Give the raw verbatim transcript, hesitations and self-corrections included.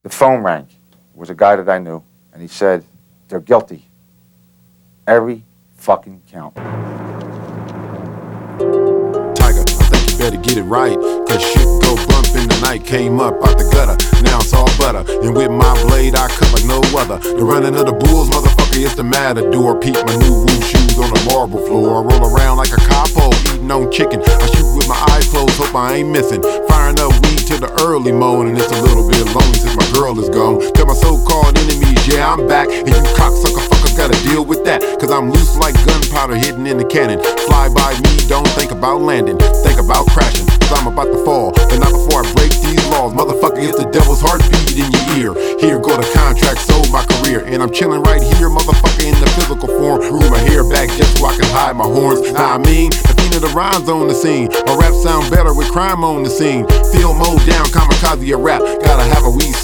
The phone rang. It was a guy that I knew, and he said, they're guilty. Every fucking count. Tiger, I think you better get it right, cause shit go bump in the night. Came up out the gutter, now it's all butter, and with my blade I cut like no other. The running of the bulls, motherfucker, it's the matador. Peep my new Wu shoes on the marble floor. I roll around like a capo, eating on chicken. I shoot with my eyes closed, hope I ain't missing. Firing up weed till the early morning. It's a little bit lonely since my girl is gone. Tell my so-called enemies, yeah, I'm back, and you cocksucker fuckers gotta deal with that, cause I'm loose like gunpowder hidden in the cannon. Fly by me, don't think about landing, think about crashing, cause I'm about to fall, but not before I break these laws. Motherfucker, it's the devil's heartbeat in your ear. Here go the contract, sold my career, and I'm chilling right here, motherfucker, in the physical form. Grew my hair back just so I can hide my horns. Nah, I mean, the thing of the rhymes on the scene. My rap sound better with crime on the scene. Feel mode down, kamikaze a rap. Gotta have a weed